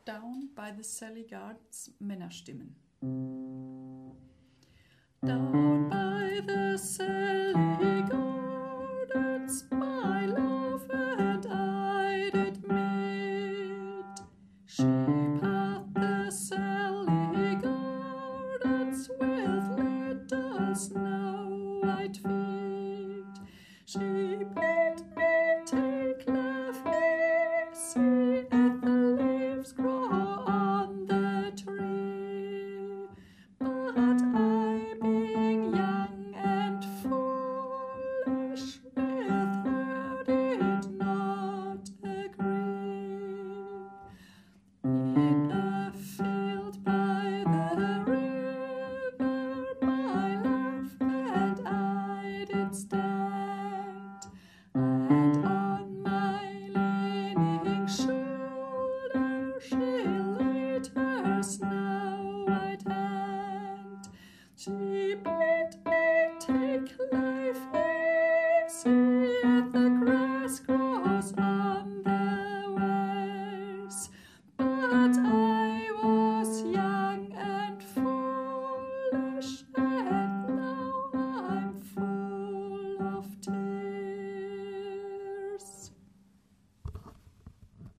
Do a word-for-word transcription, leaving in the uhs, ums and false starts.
down by the Sally Gardens Männerstimmen. Down by the Sally Gardens, my love and I did meet. She path the Sally Gardens with little snow-white feet. She bid me take life easy if the leaves grow on the tree. But I, being young and foolish, with her did not agree. In a field by the river, my love and I did stand, and on my leaning shoulder she laid her snow-white hand. She